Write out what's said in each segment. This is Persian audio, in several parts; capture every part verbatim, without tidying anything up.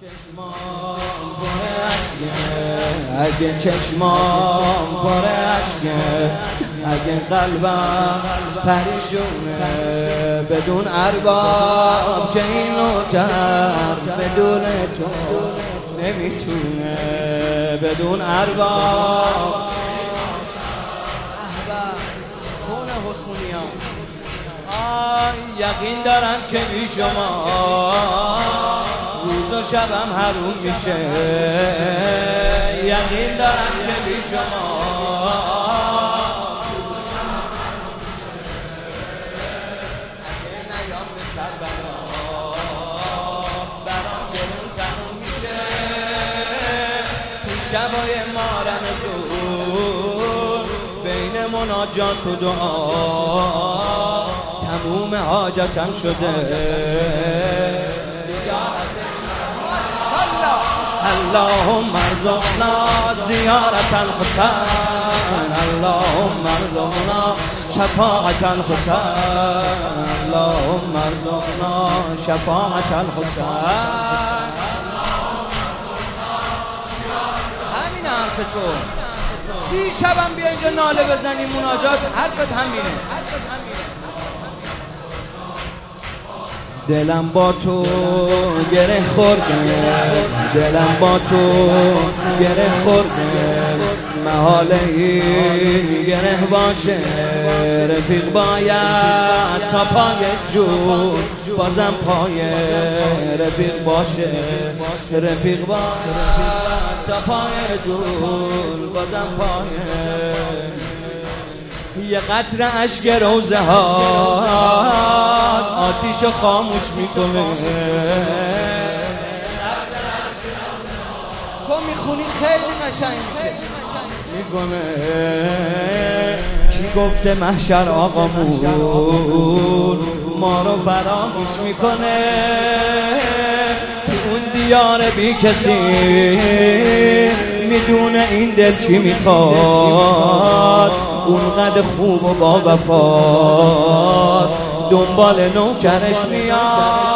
اگه چشمام پر اشکه، اگه قلبم پریشونه بدون ارباب که اینو کرد بدون تو نمیتونه بدون ارباب. کونه حسونیان آی یقین دارم که بی شما روز و شبم حروم میشه، یقین دارم که بی شما اگه نیام به کربلا برام دلم تموم میشه. تو شبای مارم دور بین مناجات و دعا تموم حاجتم شده. اللهم ارزقنا زیارت الحسین، اللهم ارزقنا شفاعت الحسین، اللهم ارزقنا شفاعت الحسین. همین حرف تو سی شبم بیا اینجا ناله بزنی مناجات حرفت همینه. دلم با تو گره خورده، دلم با تو گره خورده، محاله این گره باشه. رفیق باید تا پای جون بازم پای رفیق باشه، رفیق باید تا پای جون بازم پای. یه قطره اشک روزه ها آتیش خاموش میکنه. تو میخونی خیلی قشنگ میکنه. کی گفته محشر آقامون ما رو فراموش میکنه؟ تو اون دیار بی کسی میدونه این دل چی میخواد. اونقدر خوب و با وفاست دنبال نوکرش میاد.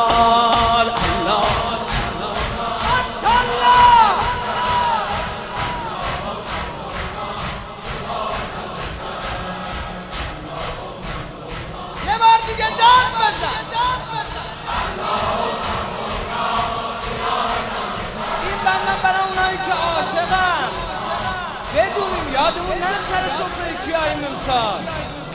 یه بار دیگه داد بزن. این بندم برای اونایی که عاشقن بدونیم یادمون نره سر سفره کیای امسال.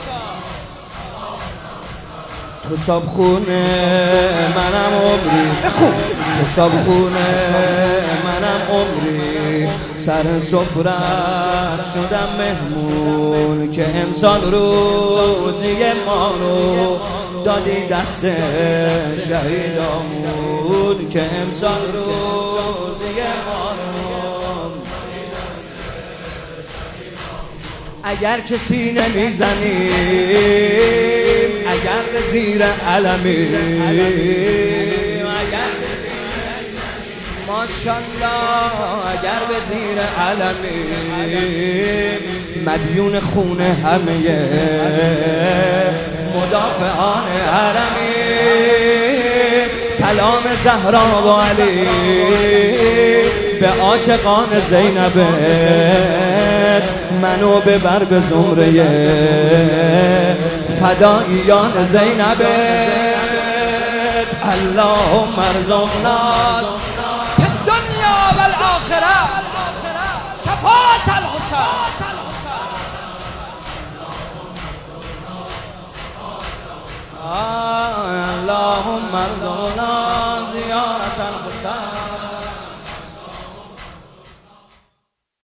تو صابخونه منم عمری بخون، تو صابخونه منم عمری، سر سفرت شدم مهمون که امسال روزی ما رو دادی دست شهیدامون، که امسال روزی ما رو اگر کسی نمیزنیم، اگر به زیر علمی، اگر ماشالله اگر به زیر علمی مدیون خون همه مدافعان حرمی. سلام زهرا و علی به عاشقان زینب، منو ببر به زمره فداییان زینب. اللهم ارزقنا فی الدنیا و الاخره شفاعت الحسین. اللهم ارزقنا زیارت الحسین.